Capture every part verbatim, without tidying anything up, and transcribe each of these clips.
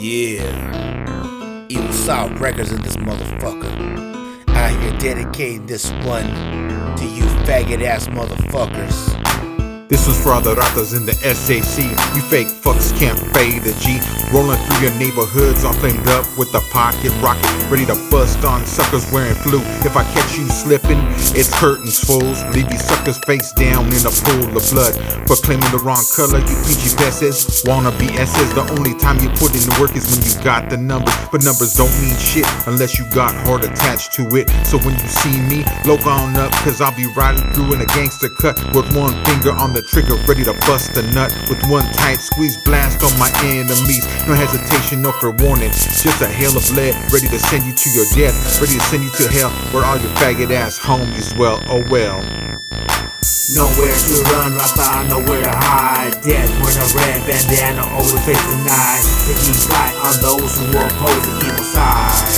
Yeah, Evil South Records in this motherfucker. Out here dedicating this one to you faggot ass motherfuckers. This was for all the ratas in the S A C. You fake fucks can't fade a G. Rolling through your neighborhoods all flamed up with a pocket rocket, ready to bust on suckers wearing flu. If I catch you slipping, it's curtains, fools. Leave you suckers face down in a pool of blood for claiming the wrong color. You P G S's, wanna be S's. The only time you put in the work is when you got the numbers. But numbers don't mean shit unless you got heart attached to it. So when you see me, look on up, cause I'll be riding through in a gangster cut with one finger on the trigger, ready to bust a nut with one tight squeeze blast on my enemies. No hesitation, no forewarning, just a hail of lead, ready to send you to your death, ready to send you to hell, where all your faggot ass homies well, oh well. Nowhere to run, Rasta, nowhere to hide. Death wearing a red bandana over face tonight. To keep fight on those who oppose the evil side.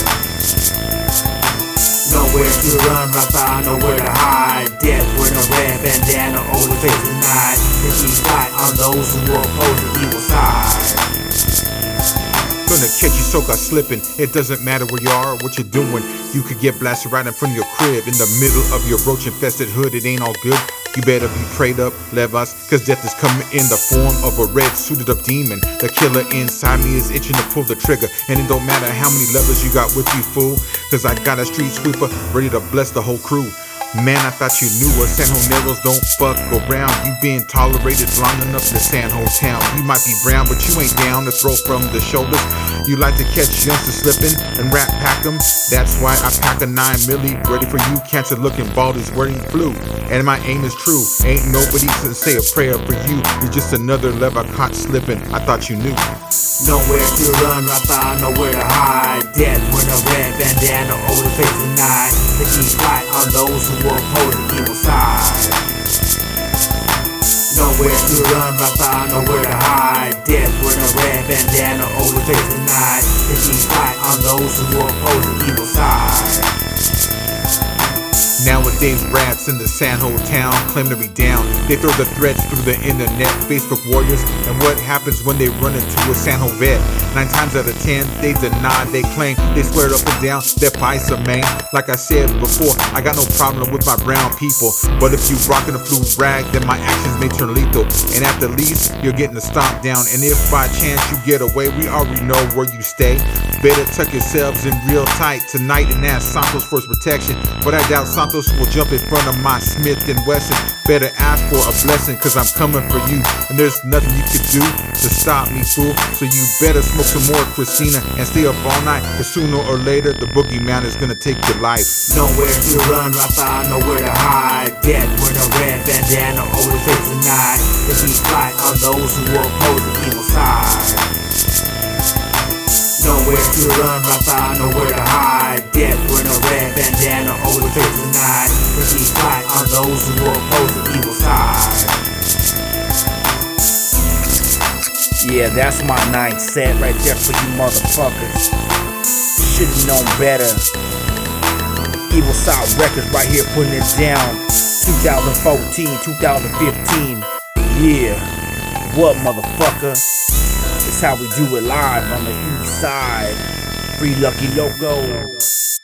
Nowhere to run, Rasta, nowhere to hide. Death wearing a red bandana over face tonight. To keep fight on those who oppose the evil side. Gonna catch you soca slipping. It doesn't matter where you are or what you're doing. You could get blasted right in front of your crib, in the middle of your roach infested hood. It ain't all good. You better be prayed up, Levas, cause death is coming in the form of a red suited up demon. The killer inside me is itching to pull the trigger, and it don't matter how many levers you got with you, fool, cause I got a street sweeper ready to bless the whole crew. Man, I thought you knew us. San Joneros don't fuck around. You been tolerated long enough in San Jose town. You might be brown, but you ain't down to throw from the shoulders. You like to catch youngsters slipping and rap pack them. That's why I pack a nine milli ready for you cancer looking baldies wearing flu. And my aim is true. Ain't nobody to say a prayer for you. You're just another lever caught slipping. I thought you knew. Nowhere to run, Rasta, nowhere to hide. Death wearing a red bandana over the face tonight. To keep fight on those who oppose the evil side. Nowhere to run, Rasta, nowhere to hide. Death wearing a red bandana over the face tonight. To keep fight on those who oppose the evil side. Nowadays, rats in the San Jose town claim to be down. They throw the threats through the internet, Facebook warriors. And what happens when they run into a San Jose vet? Nine times out of ten, they deny, they claim. They swear up and down, they're paisa, man. Like I said before, I got no problem with my brown people. But if you rockin' a flu rag, then my actions may turn lethal. And at the least, you're getting a stomp down. And if by chance you get away, we already know where you stay. Better tuck yourselves in real tight tonight and ask Santos for his protection. But I doubt Santos will jump in front of my Smith and Wesson. Better ask for a blessing, cause I'm coming for you. And there's nothing you can do to stop me, fool. So you better smoke some more Christina and stay up all night, cause sooner or later the boogeyman is gonna take your life. Nowhere to run, Rasta, nowhere to hide. Death wearing a red bandana over the face tonight. To keep fight on those who oppose the evil side. Nowhere to run, Rasta, nowhere to hide. Death wearing a red bandana over the face tonight. To keep fight on those who oppose the evil side. Yeah, that's my ninth set right there for you motherfuckers. Should've known better. Evil South Records right here putting it down. twenty fourteen, twenty fifteen. Yeah, what motherfucker? It's how we do it live on the east side. Free Lucky Loco.